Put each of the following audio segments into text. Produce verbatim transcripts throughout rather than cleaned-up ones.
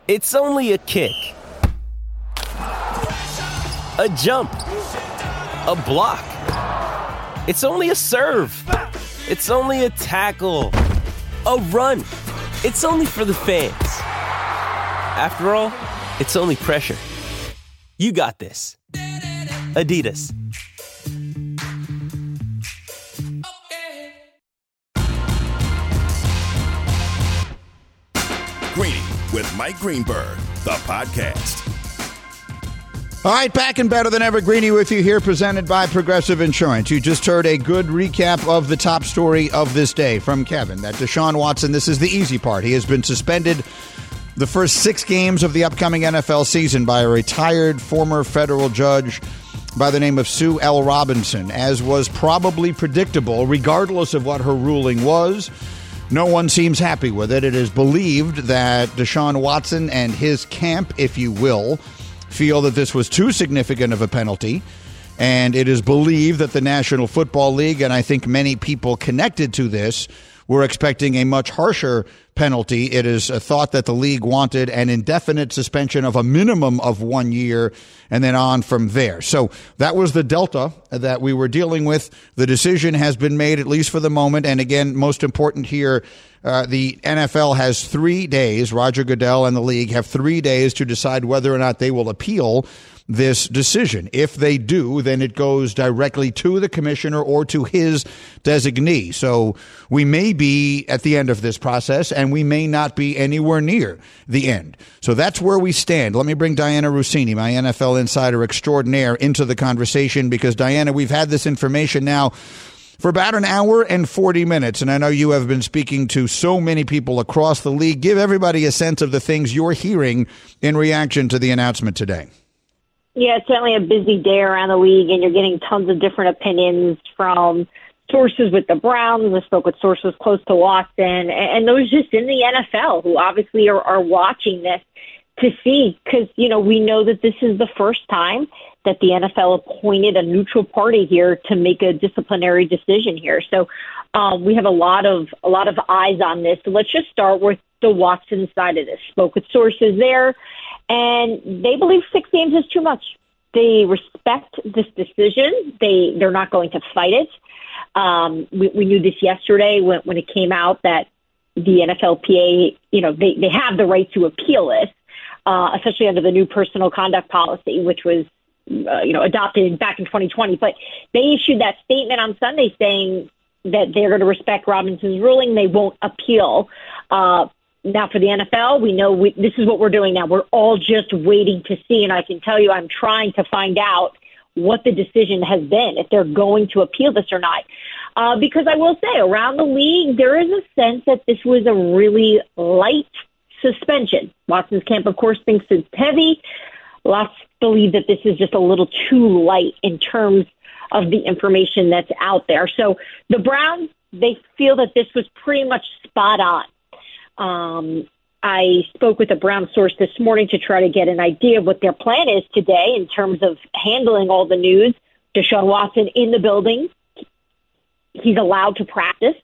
It's only a kick, a jump, a block. It's only a serve. It's only a tackle, a run. It's only for the fans. After all, it's only pressure. You got this. Adidas. Greeny with Mike Greenberg, the podcast. All right, back and better than ever. Greeny with you here, presented by Progressive Insurance. You just heard a good recap of the top story of this day from Kevin, that Deshaun Watson, this is the easy part. He has been suspended the first six games of the upcoming N F L season by a retired former federal judge by the name of Sue L. Robinson, as was probably predictable, regardless of what her ruling was. No one seems happy with it. It is believed that Deshaun Watson and his camp, if you will, feel that this was too significant of a penalty, and it is believed that the National Football League, and I think many people connected to this, were expecting a much harsher penalty. It is a thought that the league wanted an indefinite suspension of a minimum of one year and then on from there. So that was the delta that we were dealing with. The decision has been made, at least for the moment. And again, most important here, uh, the N F L has three days. Roger Goodell and the league have three days to decide whether or not they will appeal this decision. If they do, then it goes directly to the commissioner or to his designee. So we may be at the end of this process, and we may not be anywhere near the end. So that's where we stand. Let me bring Diana Russini, my N F L insider extraordinaire, into the conversation, because, Diana, we've had this information now for about an hour and forty minutes, and I know you have been speaking to so many people across the league. Give everybody a sense of the things you're hearing in reaction to the announcement today. Yeah, it's certainly a busy day around the league, and you're getting tons of different opinions from sources with the Browns. I spoke with sources close to Watson, and those just in the N F L who obviously are, are watching this to see, because, you know, we know that this is the first time that the N F L appointed a neutral party here to make a disciplinary decision here. So um, we have a lot of a lot of eyes on this. So let's just start with the Watson side of this. Spoke with sources there, and they believe six games is too much. They respect this decision. They, they're not going to fight it. Um, we, we knew this yesterday when, when it came out that the N F L P A, you know, they, they have the right to appeal it, uh, especially under the new personal conduct policy, which was, uh, you know, adopted back in twenty twenty. But they issued that statement on Sunday saying that they're going to respect Robinson's ruling. They won't appeal. Uh, Now, for the N F L, we know we, this is what we're doing now. We're all just waiting to see, and I can tell you I'm trying to find out what the decision has been, if they're going to appeal this or not. Uh, because I will say, around the league, there is a sense that this was a really light suspension. Watson's camp, of course, thinks it's heavy. Lots believe that this is just a little too light in terms of the information that's out there. So the Browns, they feel that this was pretty much spot on. Um, I spoke with a Brown source this morning to try to get an idea of what their plan is today in terms of handling all the news. Deshaun Watson in the building. He's allowed to practice.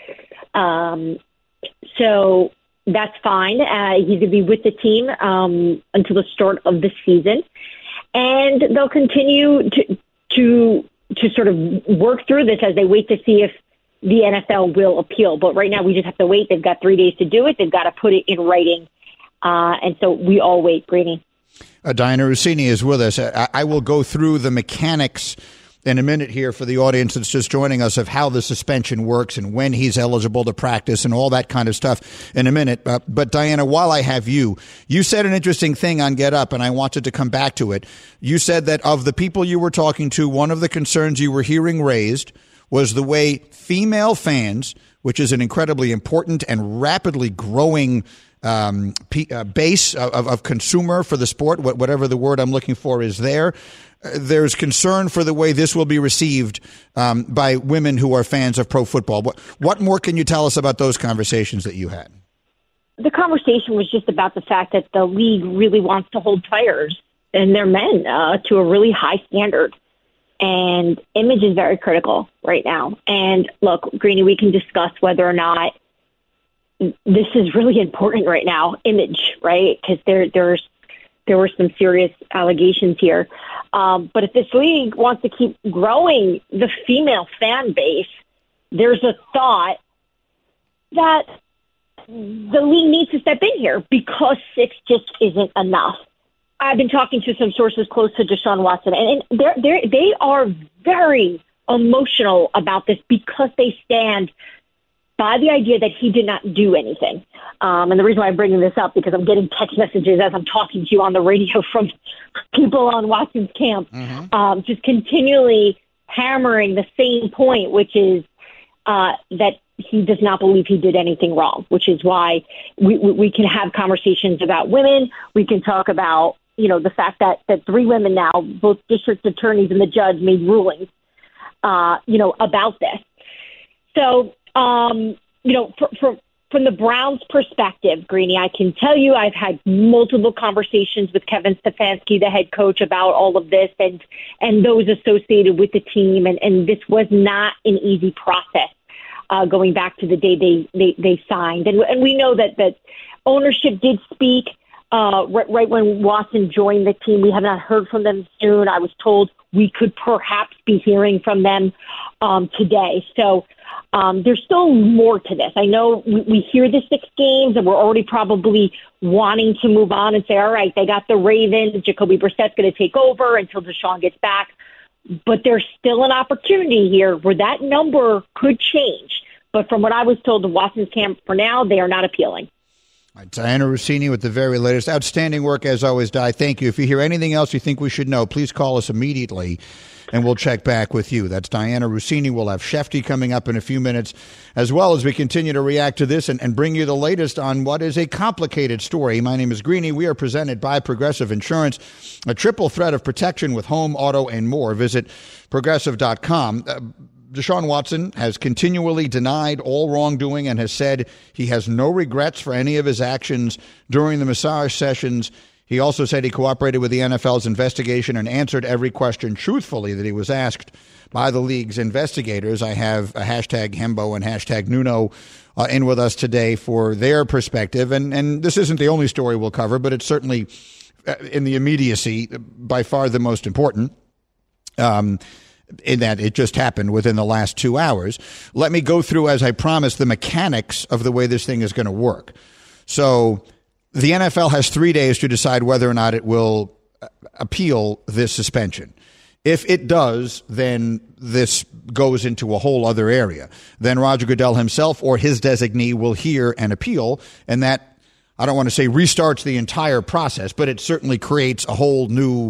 Um, so that's fine. Uh, he's going to be with the team um, until the start of the season. And they'll continue to, to, to sort of work through this as they wait to see if the N F L will appeal. But right now we just have to wait. They've got three days to do it. They've got to put it in writing. Uh, and so we all wait, Greeny. Uh, Diana Russini is with us. I, I will go through the mechanics in a minute here for the audience that's just joining us of how the suspension works and when he's eligible to practice and all that kind of stuff in a minute. Uh, but Diana, while I have you, you said an interesting thing on Get Up, and I wanted to come back to it. You said that of the people you were talking to, one of the concerns you were hearing raised was the way female fans, which is an incredibly important and rapidly growing um, p- uh, base of, of consumer for the sport, whatever the word I'm looking for is there. Uh, there's concern for the way this will be received um, by women who are fans of pro football. What, what more can you tell us about those conversations that you had? The conversation was just about the fact that the league really wants to hold players and their men uh, to a really high standard. And image is very critical right now. And look, Greeny, we can discuss whether or not this is really important right now, image, right? Because there, there's, there were some serious allegations here. Um, but if this league wants to keep growing the female fan base, there's a thought that the league needs to step in here because six just isn't enough. I've been talking to some sources close to Deshaun Watson, and, and they're, they're, they are very emotional about this because they stand by the idea that he did not do anything. Um, and the reason why I'm bringing this up, because I'm getting text messages as I'm talking to you on the radio from people on Watson's camp, mm-hmm. um, just continually hammering the same point, which is uh, that he does not believe he did anything wrong, which is why we, we, we can have conversations about women. We can talk about, you know, the fact that, that three women now, both district attorneys and the judge, made rulings, uh, you know, about this. So, um, you know, for, for, from the Browns' perspective, Greeny, I can tell you I've had multiple conversations with Kevin Stefanski, the head coach, about all of this and and those associated with the team. And, and this was not an easy process uh, going back to the day they, they, they signed. And, and we know that, that ownership did speak uh, right, right when Watson joined the team. We have not heard from them soon. I was told we could perhaps be hearing from them um, today. So um, there's still more to this. I know we, we hear the six games, and we're already probably wanting to move on and say, all right, they got the Ravens. Jacoby Brissett's going to take over until Deshaun gets back. But there's still an opportunity here where that number could change. But from what I was told, the Watson's camp, for now, they are not appealing. All right, Diana Rossini with the very latest. Outstanding work, as always, Di. Thank you. If you hear anything else you think we should know, please call us immediately, and we'll check back with you. That's Diana Rossini. We'll have Shefty coming up in a few minutes, as well as we continue to react to this and, and bring you the latest on what is a complicated story. My name is Greeny. We are presented by Progressive Insurance, a triple threat of protection with home, auto, and more. Visit progressive dot com. Uh, Deshaun Watson has continually denied all wrongdoing and has said he has no regrets for any of his actions during the massage sessions. He also said he cooperated with the N F L's investigation and answered every question truthfully that he was asked by the league's investigators. I have a hashtag Hembo and hashtag Nuno uh, in with us today for their perspective. And, and this isn't the only story we'll cover, but it's certainly uh, in the immediacy by far the most important. Um in that it just happened within the last two hours. Let me go through, as I promised, the mechanics of the way this thing is going to work. So the N F L has three days to decide whether or not it will appeal this suspension. If it does, then this goes into a whole other area. Then Roger Goodell himself or his designee will hear an appeal, and that, I don't want to say restarts the entire process, but it certainly creates a whole new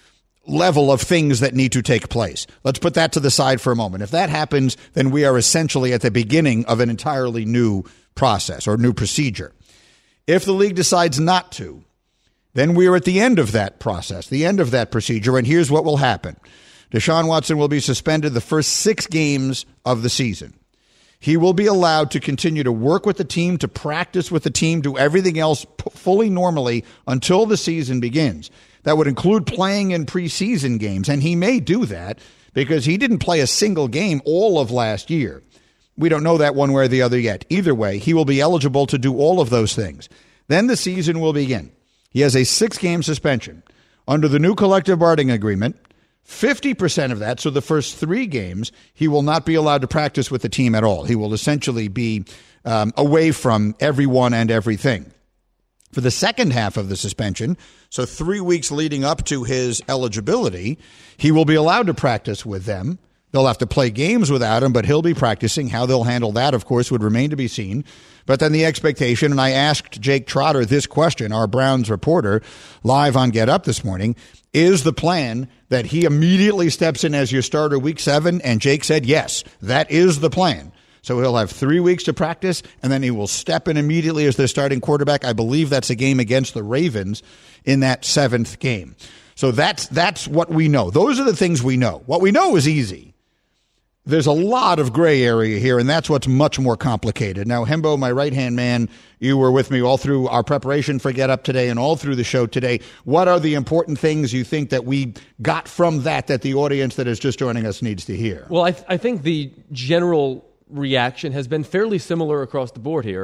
level of things that need to take place. Let's put that to the side for a moment. If that happens, then we are essentially at the beginning of an entirely new process or new procedure. If the league decides not to, then we are at the end of that process, the end of that procedure, and here's what will happen. Deshaun Watson will be suspended the first six games of the season. He will be allowed to continue to work with the team, to practice with the team, do everything else p- fully normally until the season begins. That would include playing in preseason games, and he may do that because he didn't play a single game all of last year. We don't know that one way or the other yet. Either way, he will be eligible to do all of those things. Then the season will begin. He has a six-game suspension. Under the new collective bargaining agreement, fifty percent of that, so the first three games, he will not be allowed to practice with the team at all. He will essentially be um, away from everyone and everything. For the second half of the suspension, so three weeks leading up to his eligibility, he will be allowed to practice with them. They'll have to play games without him, but he'll be practicing. How they'll handle that, of course, would remain to be seen. But then the expectation, and I asked Jake Trotter this question, our Browns reporter, live on Get Up this morning, is the plan that he immediately steps in as your starter week seven? And Jake said, yes, that is the plan. So he'll have three weeks to practice, and then he will step in immediately as their starting quarterback. I believe that's a game against the Ravens in that seventh game. So that's that's what we know. Those are the things we know. What we know is easy. There's a lot of gray area here, and that's what's much more complicated. Now, Hembo, my right-hand man, you were with me all through our preparation for Get Up today and all through the show today. What are the important things you think that we got from that that the audience that is just joining us needs to hear? Well, I, th- I think the general reaction has been fairly similar across the board here.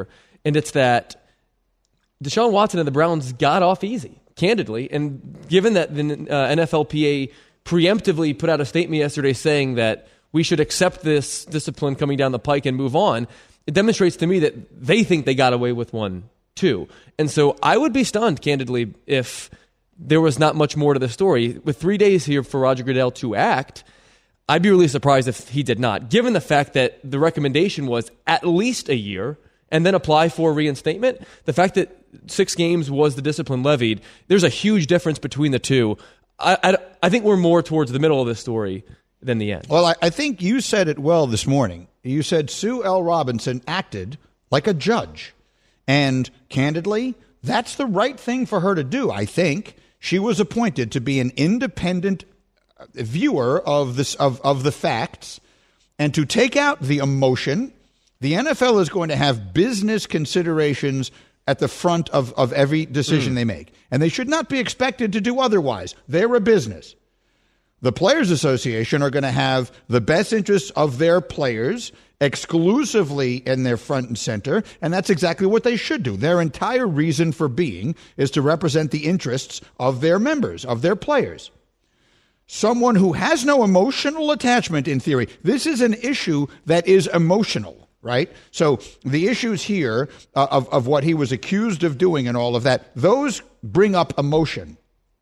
and it's that Deshaun Watson and the Browns got off easy, candidly. And given that the uh, N F L P A preemptively put out a statement yesterday saying that we should accept this discipline coming down the pike and move on, it demonstrates to me that they think they got away with one too. And so I would be stunned, candidly, if there was not much more to the story. With three days here for Roger Goodell to act, I'd be really surprised if he did not, given the fact that the recommendation was at least a year and then apply for reinstatement. The fact that six games was the discipline levied, there's a huge difference between the two. I, I, I think we're more towards the middle of the story than the end. Well, I, I think you said it well this morning. You said Sue L. Robinson acted like a judge. And candidly, that's the right thing for her to do, I think. She was appointed to be an independent viewer of this of, of the facts and to take out the emotion. The N F L is going to have business considerations at the front of, of every decision mm. they make. And they should not be expected to do otherwise. They're a business. The Players Association are going to have the best interests of their players exclusively in their front and center, and that's exactly what they should do. Their entire reason for being is to represent the interests of their members, of their players. Someone who has no emotional attachment, in theory, this is an issue that is emotional, right? So the issues here uh, of, of what he was accused of doing and all of that, those bring up emotion.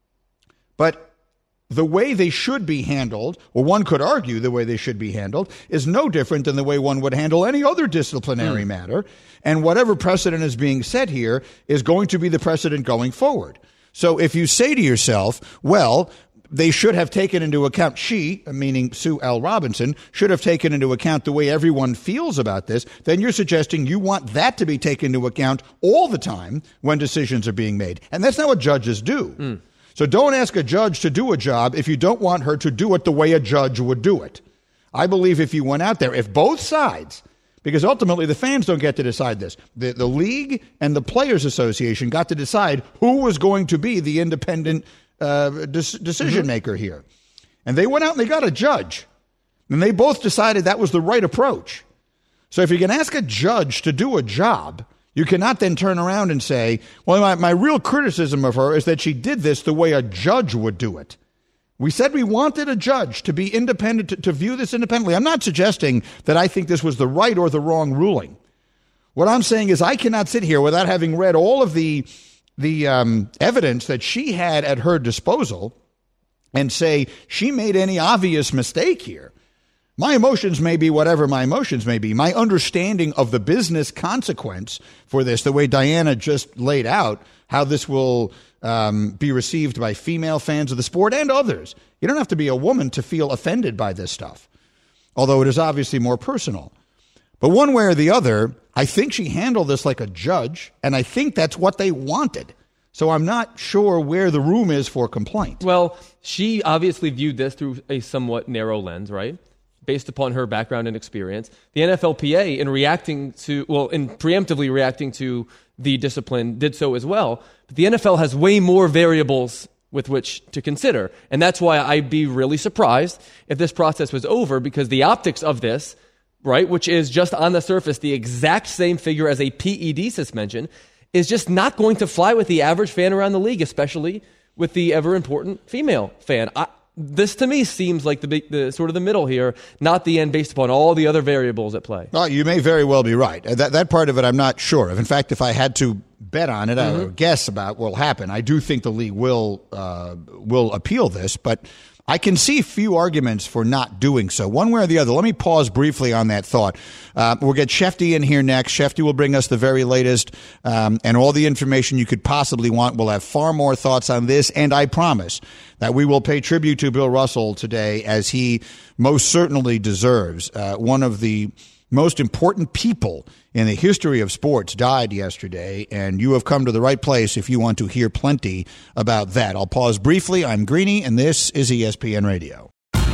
But the way they should be handled, or one could argue the way they should be handled, is no different than the way one would handle any other disciplinary mm. matter. And whatever precedent is being set here is going to be the precedent going forward. So if you say to yourself, well, they should have taken into account, she, meaning Sue L. Robinson, should have taken into account the way everyone feels about this, then you're suggesting you want that to be taken into account all the time when decisions are being made. And that's not what judges do. Mm. So don't ask a judge to do a job if you don't want her to do it the way a judge would do it. I believe if you went out there, if both sides, because ultimately the fans don't get to decide this, the, the league and the Players Association got to decide who was going to be the independent uh, de- decision maker mm-hmm. here. And they went out and they got a judge. And they both decided that was the right approach. So if you can ask a judge to do a job, you cannot then turn around and say, well, my, my real criticism of her is that she did this the way a judge would do it. We said we wanted a judge to be independent, to, to view this independently. I'm not suggesting that I think this was the right or the wrong ruling. What I'm saying is I cannot sit here without having read all of the, the um, evidence that she had at her disposal and say she made any obvious mistake here. My emotions may be whatever my emotions may be. My understanding of the business consequence for this, the way Diana just laid out, how this will um, be received by female fans of the sport and others. You don't have to be a woman to feel offended by this stuff, although it is obviously more personal. But one way or the other, I think she handled this like a judge, and I think that's what they wanted. So I'm not sure where the room is for complaint. Well, she obviously viewed this through a somewhat narrow lens, right? Based upon her background and experience. The N F L P A, in reacting to, well, in preemptively reacting to the discipline, did so as well. But the N F L has way more variables with which to consider. And that's why I'd be really surprised if this process was over, because the optics of this, right, which is just on the surface the exact same figure as a P E D suspension, is just not going to fly with the average fan around the league, especially with the ever important female fan. I, This, to me, seems like the, big, the sort of the middle here, not the end, based upon all the other variables at play. Well, you may very well be right. That that part of it, I'm not sure of. In fact, if I had to bet on it, mm-hmm. I would guess about what will happen. I do think the league will uh, will appeal this, but I can see few arguments for not doing so, one way or the other. Let me pause briefly on that thought. Uh, we'll get Shefty in here next. Shefty will bring us the very latest um, and all the information you could possibly want. We'll have far more thoughts on this, and I promise that we will pay tribute to Bill Russell today, as he most certainly deserves. Uh, one of the most important people in the history of sports died yesterday, and you have come to the right place if you want to hear plenty about that. I'll pause briefly. I'm Greeny, and this is E S P N Radio.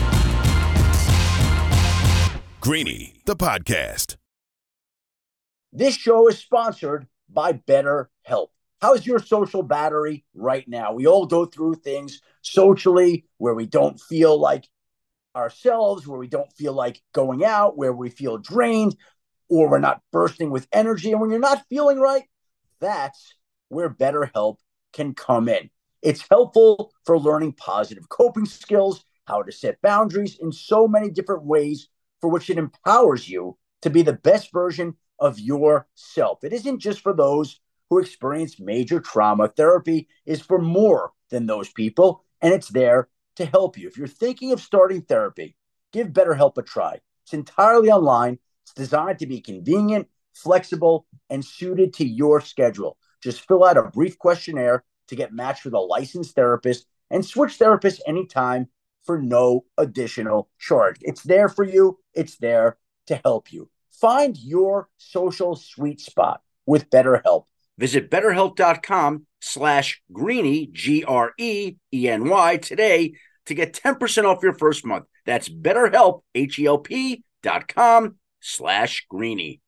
Greeny, the podcast. This show is sponsored by BetterHelp. How's your social battery right now? We all go through things socially where we don't feel like ourselves, where we don't feel like going out, where we feel drained. or we're not bursting with energy. And when you're not feeling right, that's where BetterHelp can come in. It's helpful for learning positive coping skills, how to set boundaries in so many different ways, for which it empowers you to be the best version of yourself. It isn't just for those who experience major trauma. Therapy is for more than those people, and it's there to help you. If you're thinking of starting therapy, give BetterHelp a try. It's entirely online. It's designed to be convenient, flexible, and suited to your schedule. Just fill out a brief questionnaire to get matched with a licensed therapist and switch therapists anytime for no additional charge. It's there for you. It's there to help you. Find your social sweet spot with BetterHelp. Visit BetterHelp.com slash Greeny, G R E E N Y, today to get ten percent off your first month. That's BetterHelp, H E L P dot com slash Greeny.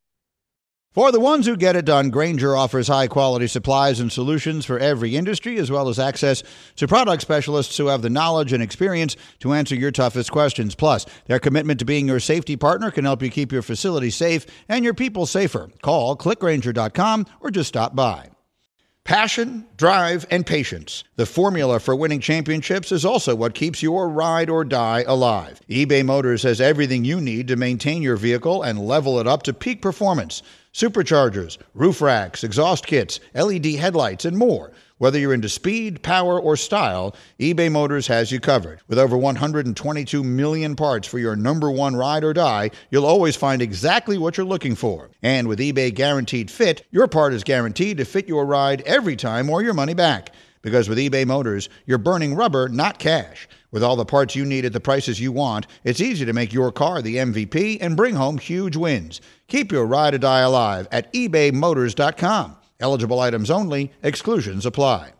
For the ones who get it done, Grainger offers high-quality supplies and solutions for every industry, as well as access to product specialists who have the knowledge and experience to answer your toughest questions. Plus, their commitment to being your safety partner can help you keep your facility safe and your people safer. Call click grainger dot com or just stop by. Passion, drive, and patience. The formula for winning championships is also what keeps your ride or die alive. eBay Motors has everything you need to maintain your vehicle and level it up to peak performance. Superchargers, roof racks, exhaust kits, L E D headlights, and more. Whether you're into speed, power, or style, eBay Motors has you covered. With over one hundred twenty-two million parts for your number one ride or die, you'll always find exactly what you're looking for. And with eBay Guaranteed Fit, your part is guaranteed to fit your ride every time or your money back. Because with eBay Motors, you're burning rubber, not cash. With all the parts you need at the prices you want, it's easy to make your car the M V P and bring home huge wins. Keep your ride or die alive at ebay motors dot com. Eligible items only. Exclusions apply.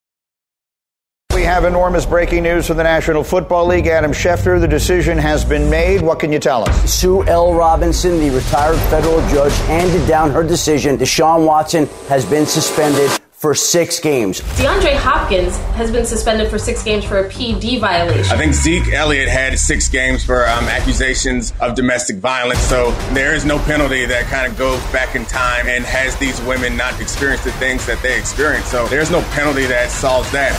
We have enormous breaking news from the National Football League. Adam Schefter, the decision has been made. What can you tell us? Sue L. Robinson, the retired federal judge, handed down her decision. Deshaun Watson has been suspended for six games. DeAndre Hopkins has been suspended for six games for a P D violation. I think Zeke Elliott had six games for um, accusations of domestic violence. So there is no penalty that kind of goes back in time and has these women not experienced the things that they experienced. So there's no penalty that solves that.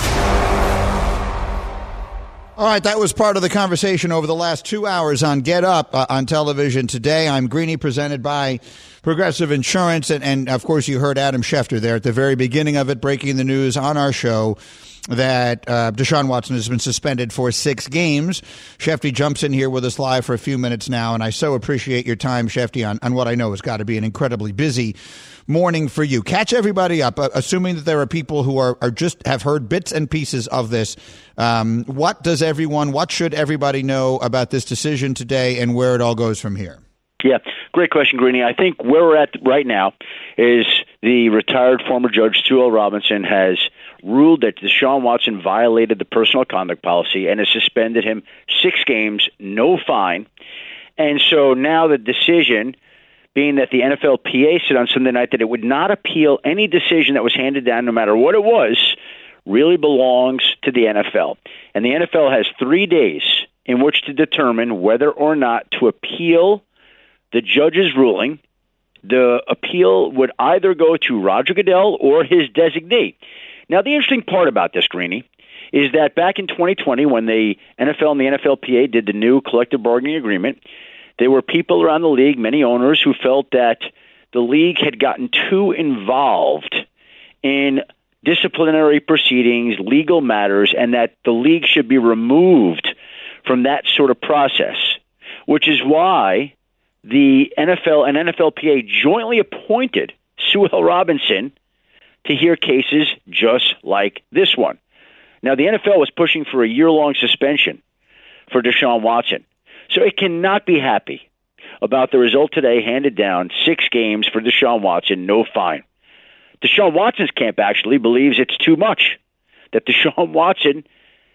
All right, that was part of the conversation over the last two hours on Get Up uh, on television today. I'm Greeny, presented by Progressive Insurance. And, and, of course, you heard Adam Schefter there at the very beginning of it, breaking the news on our show that uh, Deshaun Watson has been suspended for six games. Shefty jumps in here with us live for a few minutes now, and I so appreciate your time, Shefty, on, on what I know has got to be an incredibly busy morning for you. Catch everybody up, uh, assuming that there are people who are, are just have heard bits and pieces of this. Um, what does everyone, what should everybody know about this decision today and where it all goes from here? Yeah, great question, Greeny. I think where we're at right now is the retired former judge, Sue L. Robinson, has ruled that Deshaun Watson violated the personal conduct policy and has suspended him six games, no fine. And so now the decision, being that the N F L P A said on Sunday night that it would not appeal any decision that was handed down, no matter what it was, really belongs to the N F L. And the N F L has three days in which to determine whether or not to appeal the judge's ruling. The appeal would either go to Roger Goodell or his designee. Now, the interesting part about this, Greeny, is that back in twenty twenty, when the N F L and the N F L P A did the new collective bargaining agreement, there were people around the league, many owners, who felt that the league had gotten too involved in disciplinary proceedings, legal matters, and that the league should be removed from that sort of process, which is why the N F L and N F L P A jointly appointed Sue L. Robinson to hear cases just like this one. Now, the N F L was pushing for a year-long suspension for Deshaun Watson, so it cannot be happy about the result today, handed down six games for Deshaun Watson, no fine. Deshaun Watson's camp actually believes it's too much, that Deshaun Watson,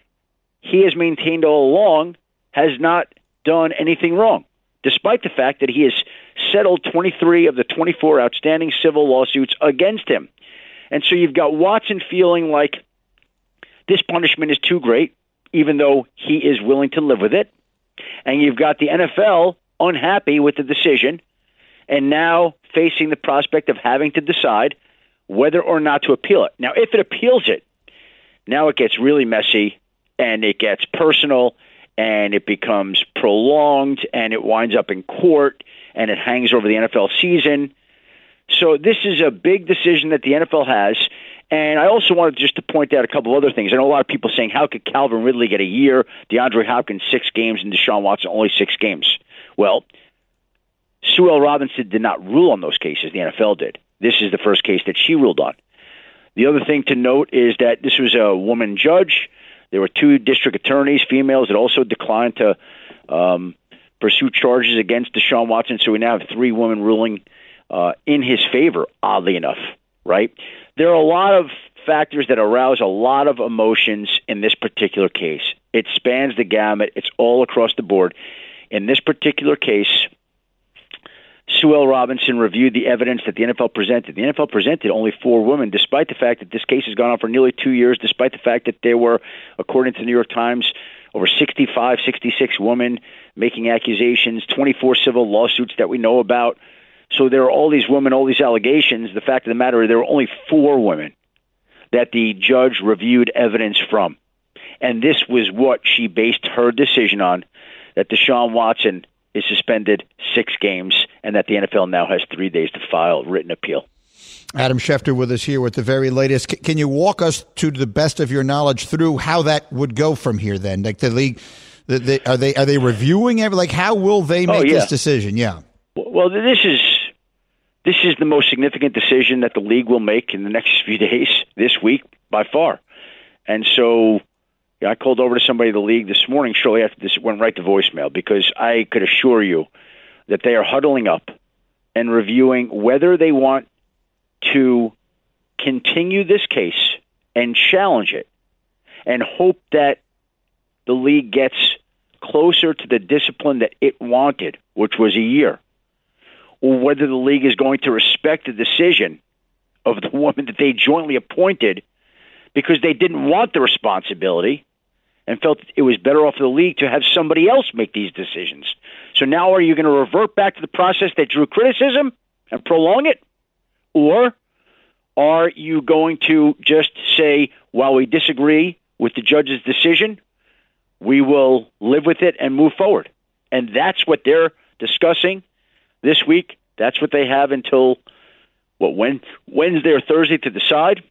he has maintained all along, has not done anything wrong, despite the fact that he has settled twenty-three of the twenty-four outstanding civil lawsuits against him. And so you've got Watson feeling like this punishment is too great, even though he is willing to live with it. And you've got the N F L unhappy with the decision. and now facing the prospect of having to decide whether or not to appeal it. Now, if it appeals it, now it gets really messy, and it gets personal, and it becomes prolonged, and it winds up in court, and it hangs over the N F L season. So this is a big decision that the N F L has. And I also wanted just to point out a couple of other things. I know a lot of people saying, how could Calvin Ridley get a year, DeAndre Hopkins six games, and Deshaun Watson only six games? Well, Sue L. Robinson did not rule on those cases. The N F L did. This is the first case that she ruled on. The other thing to note is that this was a woman judge. There were two district attorneys, females, that also declined to um, pursue charges against Deshaun Watson. So we now have three women ruling uh, in his favor, oddly enough, right? There are a lot of factors that arouse a lot of emotions in this particular case. It spans the gamut. It's all across the board. In this particular case, Sue L. Robinson reviewed the evidence that the N F L presented. The N F L presented only four women, despite the fact that this case has gone on for nearly two years, despite the fact that there were, according to the New York Times, over sixty-five, sixty-six women making accusations, twenty-four civil lawsuits that we know about. So there are all these women, all these allegations. The fact of the matter is there were only four women that the judge reviewed evidence from. And this was what she based her decision on, that Deshaun Watson is suspended six games and that the N F L now has three days to file written appeal. Adam Schefter with us here with the very latest. C- can you walk us, to the best of your knowledge, through how that would go from here then? Like the league, the, the, are they are they reviewing every, like how will they make oh, yeah. this decision? Yeah. Well, this is this is the most significant decision that the league will make in the next few days, this week, by far. And so yeah, I called over to somebody in the league this morning shortly after this, went right to voicemail, because I could assure you that they are huddling up and reviewing whether they want to continue this case and challenge it and hope that the league gets closer to the discipline that it wanted, which was a year, or whether the league is going to respect the decision of the woman that they jointly appointed because they didn't want the responsibility and felt it was better off for the league to have somebody else make these decisions. So now are you going to revert back to the process that drew criticism and prolong it? Or are you going to just say, while we disagree with the judge's decision, we will live with it and move forward? And that's what they're discussing this week. That's what they have until, what, when, Wednesday or Thursday to decide.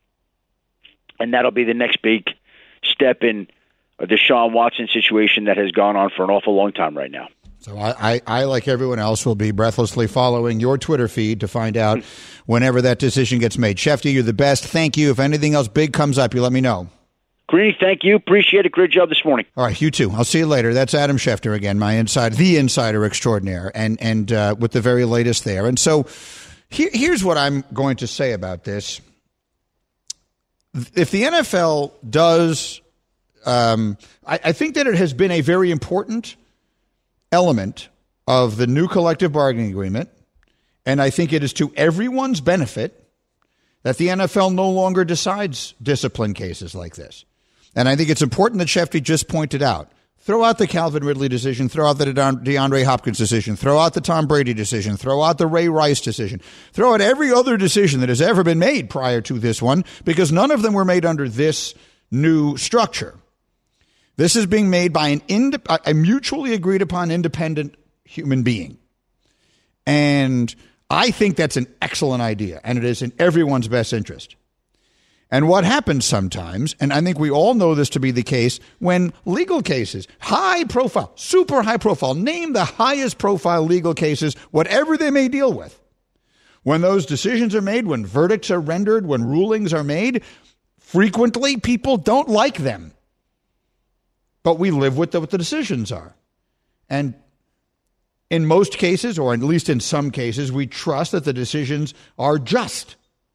And that'll be the next big step in the Deshaun Watson situation that has gone on for an awful long time right now. So I, I, I, like everyone else, will be breathlessly following your Twitter feed to find out whenever that decision gets made. Schefter, you're the best. Thank you. If anything else big comes up, you let me know. Greeny, thank you. Appreciate it. Great job this morning. All right, you too. I'll see you later. That's Adam Schefter again, my inside, the insider extraordinaire, and and uh, with the very latest there. And so here, here's what I'm going to say about this. If the N F L does, um, I, I think that it has been a very important element of the new collective bargaining agreement, and I think it is to everyone's benefit that the N F L no longer decides discipline cases like this. And I think it's important that Schefter just pointed out, throw out the Calvin Ridley decision, throw out the DeAndre Hopkins decision, throw out the Tom Brady decision, throw out the Ray Rice decision, throw out every other decision that has ever been made prior to this one, because none of them were made under this new structure. This is being made by an ind- a mutually agreed upon independent human being. And I think that's an excellent idea, and it is in everyone's best interest. And what happens sometimes, and I think we all know this to be the case, when legal cases, high profile, super high profile, name the highest profile legal cases, whatever they may deal with, when those decisions are made, when verdicts are rendered, when rulings are made, frequently people don't like them. But we live with the, what the decisions are. And in most cases, or at least in some cases, we trust that the decisions are just.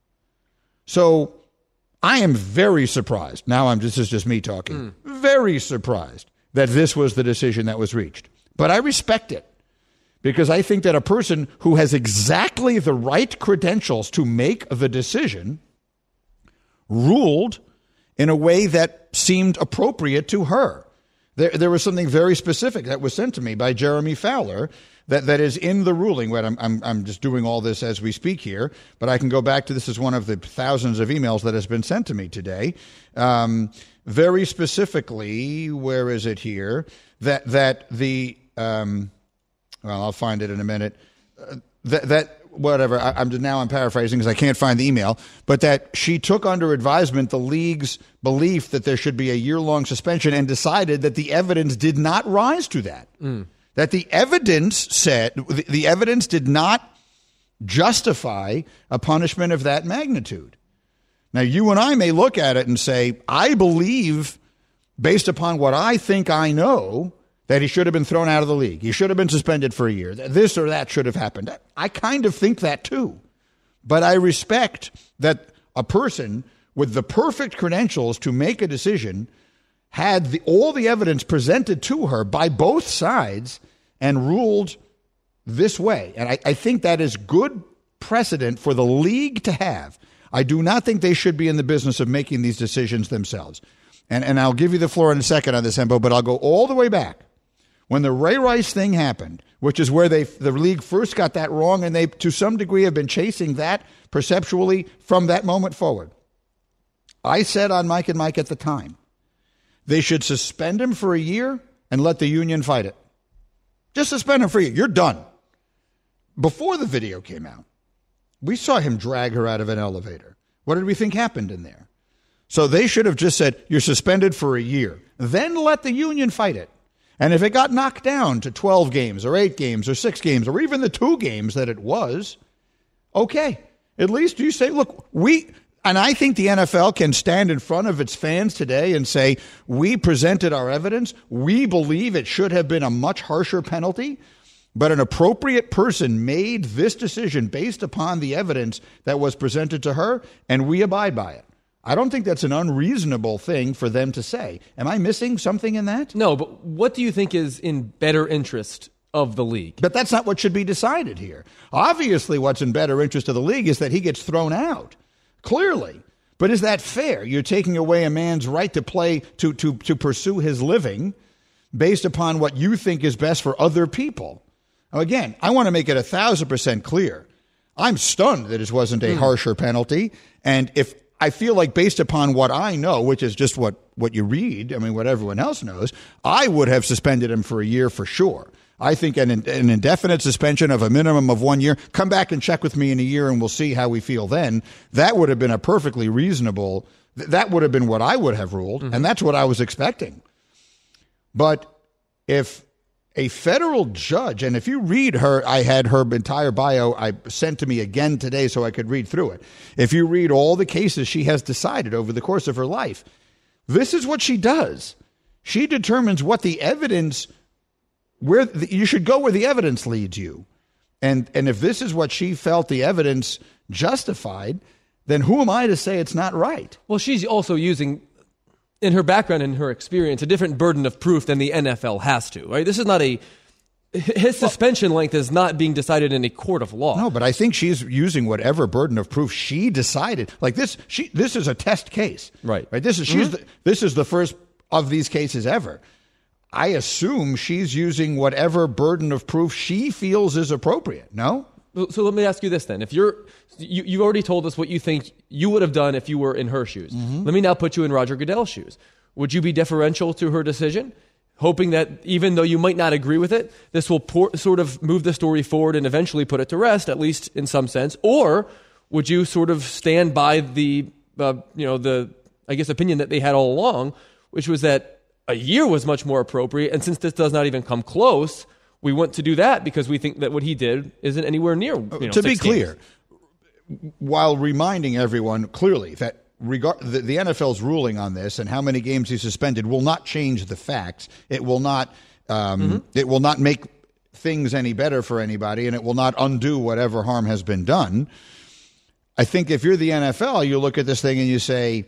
So I am very surprised. Now I'm this is just me talking. Mm. Very surprised that this was the decision that was reached. But I respect it, because I think that a person who has exactly the right credentials to make the decision ruled in a way that seemed appropriate to her. There, there was something very specific that was sent to me by Jeremy Fowler that, that is in the ruling. But I'm, I'm, I'm just doing all this as we speak here, but I can go back to this is one of the thousands of emails that has been sent to me today. Um, very specifically, where is it here? That that the um, well, I'll find it in a minute. Uh, that that. Whatever, I, I'm now I'm paraphrasing because I can't find the email, but that she took under advisement the league's belief that there should be a year-long suspension and decided that the evidence did not rise to that. Mm. That the evidence said, the, the evidence did not justify a punishment of that magnitude. Now, you and I may look at it and say, I believe, based upon what I think I know, that he should have been thrown out of the league. He should have been suspended for a year. This or that should have happened. I kind of think that too. But I respect that a person with the perfect credentials to make a decision had the, all the evidence presented to her by both sides and ruled this way. And I, I think that is good precedent for the league to have. I do not think they should be in the business of making these decisions themselves. And, and I'll give you the floor in a second on this, Hembo, but I'll go all the way back. When the Ray Rice thing happened, which is where they the league first got that wrong, and they, to some degree, have been chasing that perceptually from that moment forward. I said on Mike and Mike at the time, they should suspend him for a year and let the union fight it. Just suspend him for a year. You're done. Before the video came out, we saw him drag her out of an elevator. What did we think happened in there? So they should have just said, you're suspended for a year. Then let the union fight it. And if it got knocked down to twelve games or eight games or six games or even the two games that it was, okay. At least you say, look, we, and I think the N F L can stand in front of its fans today and say, we presented our evidence. We believe it should have been a much harsher penalty, but an appropriate person made this decision based upon the evidence that was presented to her, and we abide by it. I don't think that's an unreasonable thing for them to say. Am I missing something in that? No, but what do you think is in better interest of the league? But that's not what should be decided here. Obviously, what's in better interest of the league is that he gets thrown out. Clearly. But is that fair? You're taking away a man's right to play, to, to, to pursue his living based upon what you think is best for other people. Now, again, I want to make it a thousand percent clear. I'm stunned that it wasn't a mm. harsher penalty. And if I feel like based upon what I know, which is just what, what you read, I mean, what everyone else knows, I would have suspended him for a year for sure. I think an, an indefinite suspension of a minimum of one year, come back and check with me in a year and we'll see how we feel then. That would have been a perfectly reasonable, that would have been what I would have ruled, mm-hmm. and that's what I was expecting. But if a federal judge, and if you read her, I had her entire bio I sent to me again today so I could read through it. If you read all the cases she has decided over the course of her life, this is what she does. She determines what the evidence, where the, you should go where the evidence leads you. And, and if this is what she felt the evidence justified, then who am I to say it's not right? Well, she's also using, in her background and her experience, a different burden of proof than the N F L has to, right? This is not a, his suspension well, length is not being decided in a court of law. No, but I think she's using whatever burden of proof she decided. Like this, she, this is a test case. Right. Right. This is, she's mm-hmm. the, this is the first of these cases ever. I assume she's using whatever burden of proof she feels is appropriate. No? So let me ask you this then. If you're, you, you've already told us what you think you would have done if you were in her shoes. Mm-hmm. Let me now put you in Roger Goodell's shoes. Would you be deferential to her decision, hoping that even though you might not agree with it, this will pour, sort of move the story forward and eventually put it to rest, at least in some sense? Or would you sort of stand by the, uh, you know, the, I guess, opinion that they had all along, which was that a year was much more appropriate, and since this does not even come close, we want to do that because we think that what he did isn't anywhere near, you know, to be games. clear, while reminding everyone clearly that regard the, the N F L's ruling on this and how many games he suspended will not change the facts. It will not. Um, mm-hmm. It will not make things any better for anybody, and it will not undo whatever harm has been done. I think if you're the N F L, you look at this thing and you say,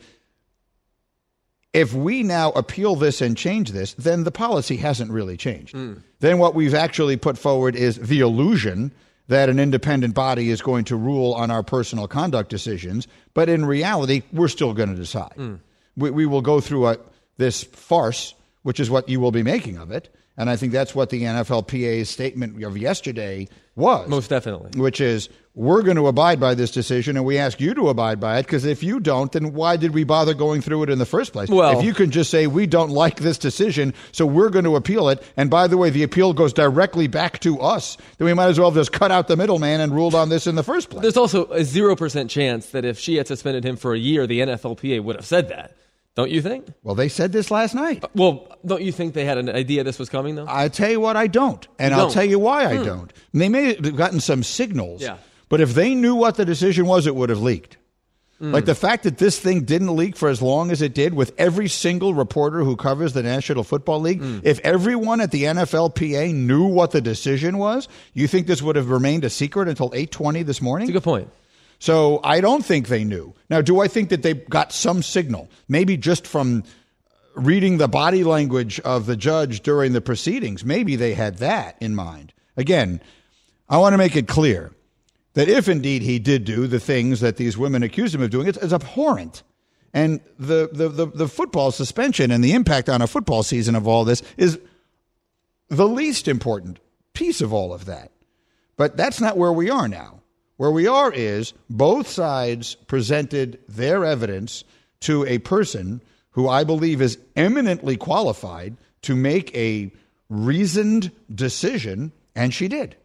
if we now appeal this and change this, then the policy hasn't really changed. Mm. Then what we've actually put forward is the illusion that an independent body is going to rule on our personal conduct decisions. But in reality, we're still going to decide. Mm. We, we will go through a, this farce which is what you will be making of it. And I think that's what the N F L P A's statement of yesterday was. Most definitely. Which is, we're going to abide by this decision, and we ask you to abide by it, because if you don't, then why did we bother going through it in the first place? Well, if you can just say, we don't like this decision, so we're going to appeal it, and by the way, the appeal goes directly back to us, then we might as well have just cut out the middleman and ruled on this in the first place. There's also a zero percent chance that if she had suspended him for a year, the N F L P A would have said that. Don't you think? Well, they said this last night. Uh, well, don't you think they had an idea this was coming, though? I tell you what, I don't. And You I'll don't? tell you why I Hmm. don't. They may have gotten some signals. Yeah. But if they knew what the decision was, it would have leaked. Mm. Like the fact that this thing didn't leak for as long as it did with every single reporter who covers the National Football League, Mm. if everyone at the N F L P A knew what the decision was, you think this would have remained a secret until eight twenty this morning? That's a good point. So I don't think they knew. Now, do I think that they got some signal, maybe just from reading the body language of the judge during the proceedings? Maybe they had that in mind. Again, I want to make it clear that if indeed he did do the things that these women accused him of doing, it's, it's abhorrent. And the, the, the, the football suspension and the impact on a football season of all this is the least important piece of all of that. But that's not where we are now. Where we are is both sides presented their evidence to a person who I believe is eminently qualified to make a reasoned decision, and she did.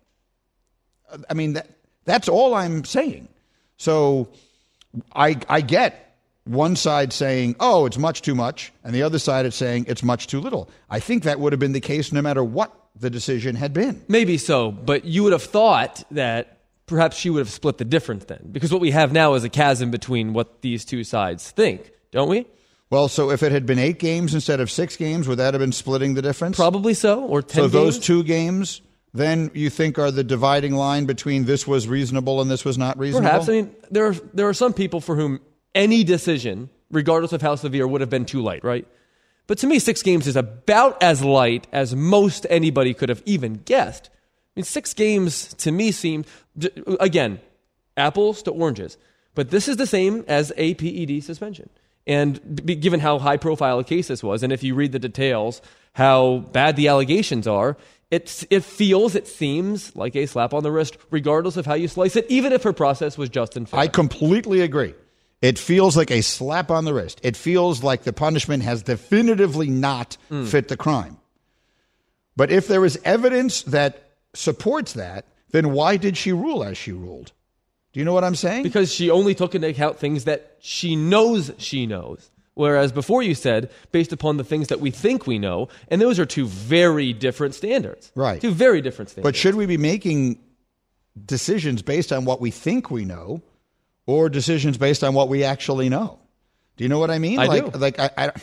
I mean, that, that's all I'm saying. So I, I get one side saying, oh, it's much too much, and the other side is saying it's much too little. I think that would have been the case no matter what the decision had been. Maybe so, but you would have thought that perhaps she would have split the difference then, because what we have now is a chasm between what these two sides think, don't we? Well, so if it had been eight games instead of six games, would that have been splitting the difference? Probably so, or ten So those games? two games, then you think are the dividing line between this was reasonable and this was not reasonable? Perhaps. I mean, there are, there are some people for whom any decision, regardless of how severe, would have been too light, right? But to me, six games is about as light as most anybody could have even guessed. I mean, six games to me seemed, again, apples to oranges. But this is the same as a P E D suspension. And b- given how high profile a case this was, and if you read the details, how bad the allegations are, it's, it feels, it seems like a slap on the wrist, regardless of how you slice it, even if her process was just and fair. I completely agree. It feels like a slap on the wrist. It feels like the punishment has definitively not Mm. fit the crime. But if there is evidence that supports that, then why did she rule as she ruled? Do you know what I'm saying? Because she only took into account things that she knows she knows. Whereas before you said, based upon the things that we think we know, and those are two very different standards. Right. Two very different standards. But should we be making decisions based on what we think we know or decisions based on what we actually know? Do you know what I mean? I like, do. Like, I, I,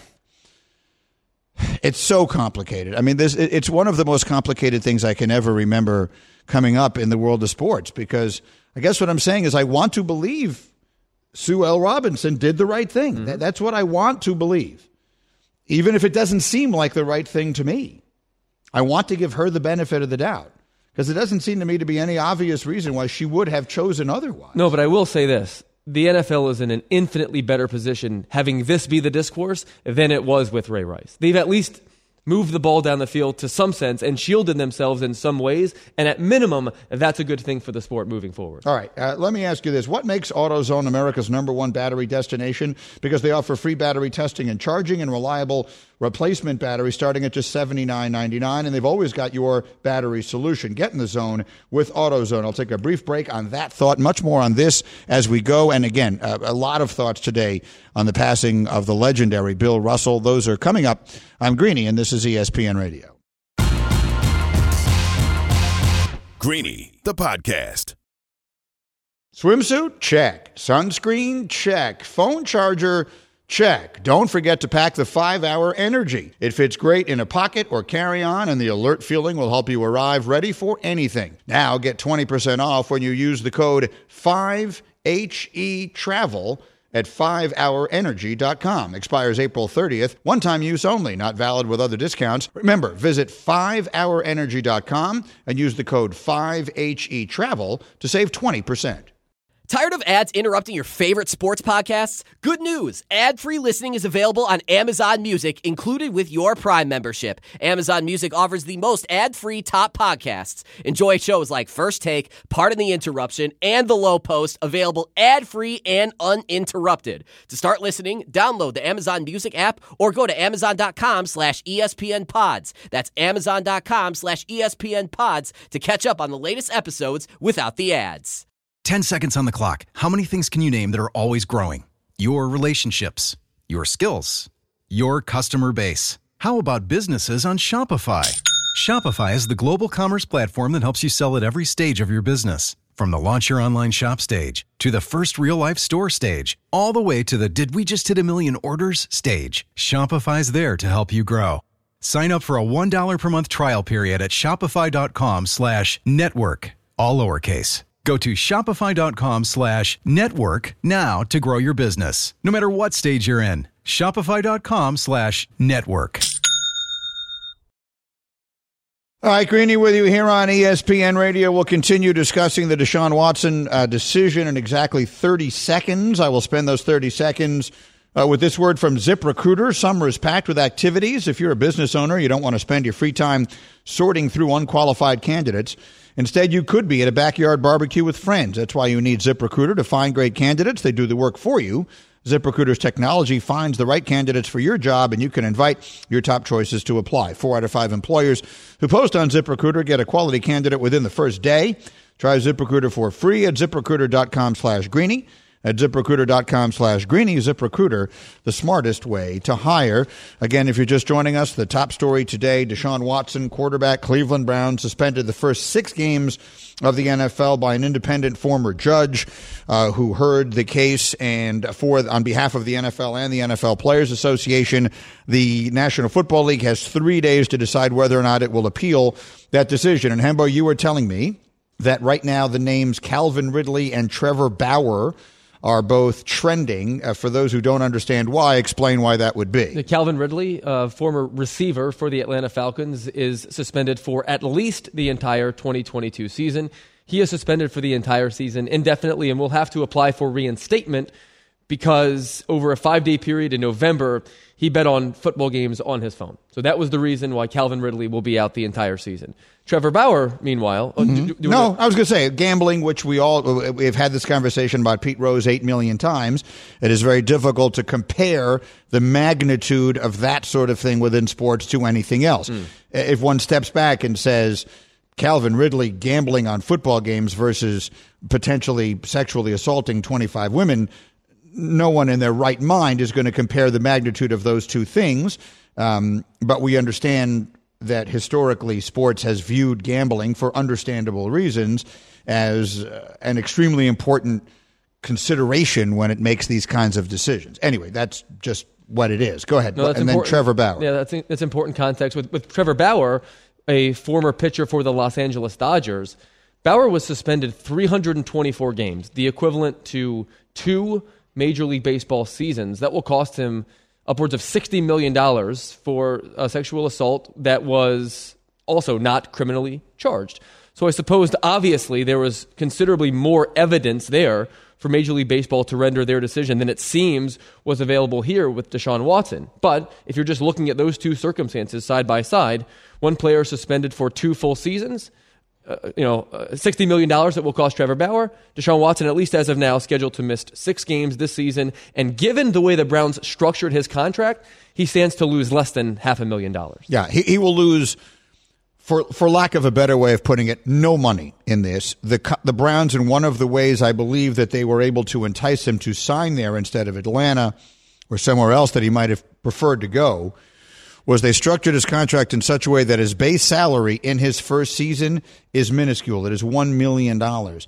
it's so complicated. I mean, this it, it's one of the most complicated things I can ever remember coming up in the world of sports, because I guess what I'm saying is I want to believe Sue L. Robinson did the right thing. Mm-hmm. That, that's what I want to believe, even if it doesn't seem like the right thing to me. I want to give her the benefit of the doubt, because it doesn't seem to me to be any obvious reason why she would have chosen otherwise. No, but I will say this. The N F L is in an infinitely better position having this be the discourse than it was with Ray Rice. They've at least moved the ball down the field to some sense and shielded themselves in some ways. And at minimum, that's a good thing for the sport moving forward. All right. Uh, let me ask you this. What makes AutoZone America's number one battery destination? Because they offer free battery testing and charging and reliable replacement batteries starting at just seventy-nine ninety-nine. And they've always got your battery solution. Get in the zone with AutoZone. I'll take a brief break on that thought. Much more on this as we go. And again, uh, a lot of thoughts today on the passing of the legendary Bill Russell. Those are coming up. I'm Greeny, and this is E S P N Radio. Greeny, the podcast. Swimsuit? Check. Sunscreen? Check. Phone charger? Check. Don't forget to pack the five hour Energy. It fits great in a pocket or carry-on, and the alert feeling will help you arrive ready for anything. Now get twenty percent off when you use the code five H E travel at five hour energy dot com. Expires April thirtieth. One-time use only. Not valid with other discounts. Remember, visit five hour energy dot com and use the code five H E travel to save twenty percent. Tired of ads interrupting your favorite sports podcasts? Good news! Ad-free listening is available on Amazon Music, included with your Prime membership. Amazon Music offers the most ad-free top podcasts. Enjoy shows like First Take, Pardon the Interruption, and The Low Post, available ad-free and uninterrupted. To start listening, download the Amazon Music app or go to amazon.com slash ESPN pods. That's amazon.com slash ESPN pods to catch up on the latest episodes without the ads. ten seconds on the clock. How many things can you name that are always growing? Your relationships, your skills, your customer base. How about businesses on Shopify? Shopify is the global commerce platform that helps you sell at every stage of your business. From the launch your online shop stage to the first real-life store stage, all the way to the did we just hit a million orders stage. Shopify's there to help you grow. Sign up for a one dollar per month trial period at shopify.com slash network, all lowercase. Go to shopify.com slash network now to grow your business, no matter what stage you're in. Shopify.com slash network. All right, Greeny with you here on E S P N Radio. We'll continue discussing the Deshaun Watson uh, decision in exactly thirty seconds. I will spend those thirty seconds uh, with this word from ZipRecruiter. Summer is packed with activities. If you're a business owner, you don't want to spend your free time sorting through unqualified candidates. Instead, you could be at a backyard barbecue with friends. That's why you need ZipRecruiter to find great candidates. They do the work for you. ZipRecruiter's technology finds the right candidates for your job, and you can invite your top choices to apply. Four out of five employers who post on ZipRecruiter get a quality candidate within the first day. Try ZipRecruiter for free at ZipRecruiter.com slash Greeny. At ZipRecruiter.com slash Greeny. ZipRecruiter, the smartest way to hire. Again, if you're just joining us, the top story today, Deshaun Watson, quarterback, Cleveland Browns, suspended the first six games of the N F L by an independent former judge uh, who heard the case. And for on behalf of the N F L and the N F L Players Association, the National Football League has three days to decide whether or not it will appeal that decision. And Hembo, you were telling me that right now the names Calvin Ridley and Trevor Bauer are both trending. Uh, for those who don't understand why, explain why that would be. Calvin Ridley, uh, former receiver for the Atlanta Falcons, is suspended for at least the entire twenty twenty-two season. He is suspended for the entire season indefinitely and will have to apply for reinstatement because over a five-day period in November, he bet on football games on his phone. So that was the reason why Calvin Ridley will be out the entire season. Trevor Bauer, meanwhile... Mm-hmm. do, do no, it. I was going to say, gambling, which we all... We've had this conversation about Pete Rose eight million times. It is very difficult to compare the magnitude of that sort of thing within sports to anything else. Mm. If one steps back and says... Calvin Ridley gambling on football games versus potentially sexually assaulting twenty-five women, no one in their right mind is going to compare the magnitude of those two things. Um, but we understand that historically sports has viewed gambling for understandable reasons as uh, an extremely important consideration when it makes these kinds of decisions. Anyway, that's just what it is. Go ahead. No, that's and important. Then Trevor Bauer. Yeah, that's, that's important context. With, with Trevor Bauer, a former pitcher for the Los Angeles Dodgers, Bauer was suspended three hundred twenty-four games, the equivalent to two Major League Baseball seasons. That will cost him upwards of sixty million dollars for a sexual assault that was also not criminally charged. So I suppose, obviously, there was considerably more evidence there for Major League Baseball to render their decision than it seems was available here with Deshaun Watson. But if you're just looking at those two circumstances side by side, one player suspended for two full seasons, uh, you know, uh, sixty million dollars that will cost Trevor Bauer. Deshaun Watson, at least as of now, scheduled to miss six games this season. And given the way the Browns structured his contract, he stands to lose less than half a million dollars. Yeah, he, he will lose, for for lack of a better way of putting it, no money in this. The the Browns, in one of the ways I believe that they were able to entice him to sign there instead of Atlanta or somewhere else that he might have preferred to go, was they structured his contract in such a way that his base salary in his first season is minuscule. It is one million dollars.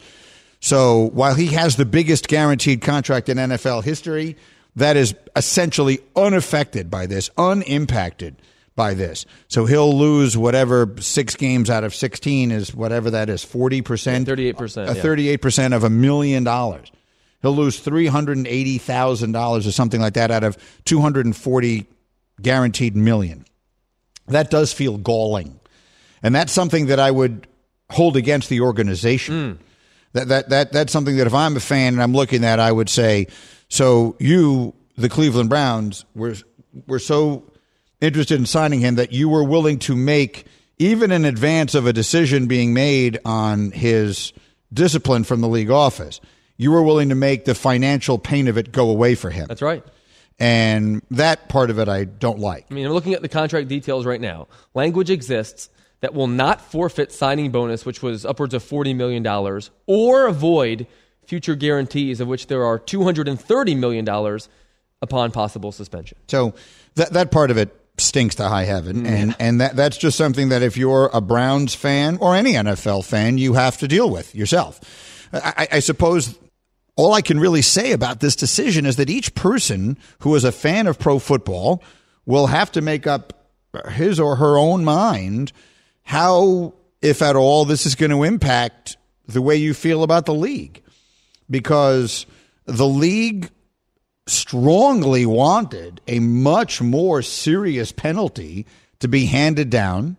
So while he has the biggest guaranteed contract in N F L history, that is essentially unaffected by this, unimpacted by this. So he'll lose whatever six games out of sixteen is, whatever that is, forty percent? thirty-eight percent. Uh, yeah. thirty-eight percent of a million dollars. He'll lose three hundred eighty thousand dollars or something like that out of two hundred forty guaranteed million. That does feel galling. And that's something that I would hold against the organization. That that that that's something that if I'm a fan and I'm looking at, I would say, so you, the Cleveland Browns, were were so interested in signing him that you were willing to make, even in advance of a decision being made on his discipline from the league office, you were willing to make the financial pain of it go away for him. That's right. And that part of it I don't like. I mean, I'm looking at the contract details right now. Language exists that will not forfeit signing bonus, which was upwards of forty million dollars, or avoid future guarantees, of which there are two hundred thirty million dollars upon possible suspension. So that that part of it stinks to high heaven. Mm. And, and that that's just something that if you're a Browns fan or any N F L fan, you have to deal with yourself. I, I suppose all I can really say about this decision is that each person who is a fan of pro football will have to make up his or her own mind how, if at all, this is going to impact the way you feel about the league. Because the league strongly wanted a much more serious penalty to be handed down,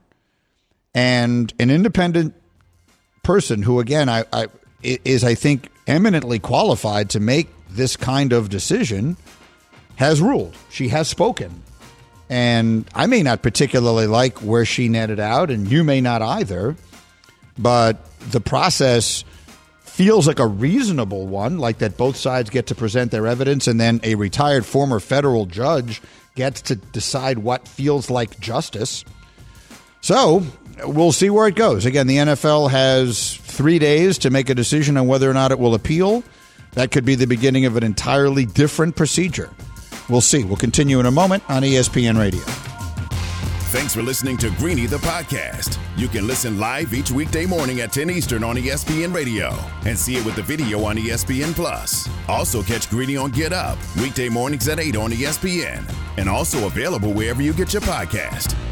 and an independent person who, again, I, I is, I think, eminently qualified to make this kind of decision has ruled. She has spoken. And I may not particularly like where she netted out, and you may not either, but the process feels like a reasonable one, like that both sides get to present their evidence, and then a retired former federal judge gets to decide what feels like justice. So we'll see where it goes. Again, the N F L has three days to make a decision on whether or not it will appeal. That could be the beginning of an entirely different procedure. We'll see. We'll continue in a moment on E S P N Radio. Thanks for listening to Greeny the podcast. You can listen live each weekday morning at ten Eastern on E S P N Radio and see it with the video on E S P N Plus. Also catch Greeny on Get Up weekday mornings at eight on E S P N, and also available wherever you get your podcast.